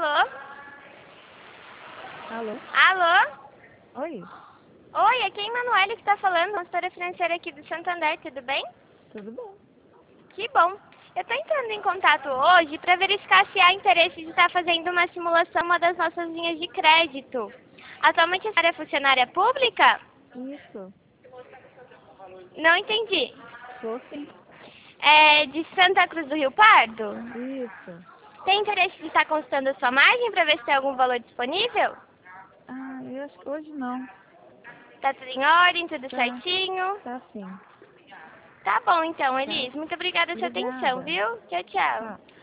Alô? Alô? Alô? Oi, Oi, aqui é a Emanuele que tá falando, consultora financeira aqui do Santander, tudo bem? tudo bom? Que bom. Eu tô entrando em contato hoje para verificar se há interesse de estar fazendo uma simulação em uma das nossas linhas de crédito. Atualmente a senhora é funcionária pública? Isso, Não entendi. sou sim. É de Santa Cruz do Rio Pardo? Isso. Tem interesse de estar consultando a sua margem para ver se tem algum valor disponível? Ah, eu acho que hoje não. Tá tudo em ordem, tudo Tá, certinho? tá sim. Tá bom então, Tá. Elis. Muito obrigada pela sua atenção, Obrigada. viu? Tchau, tchau. Tchau.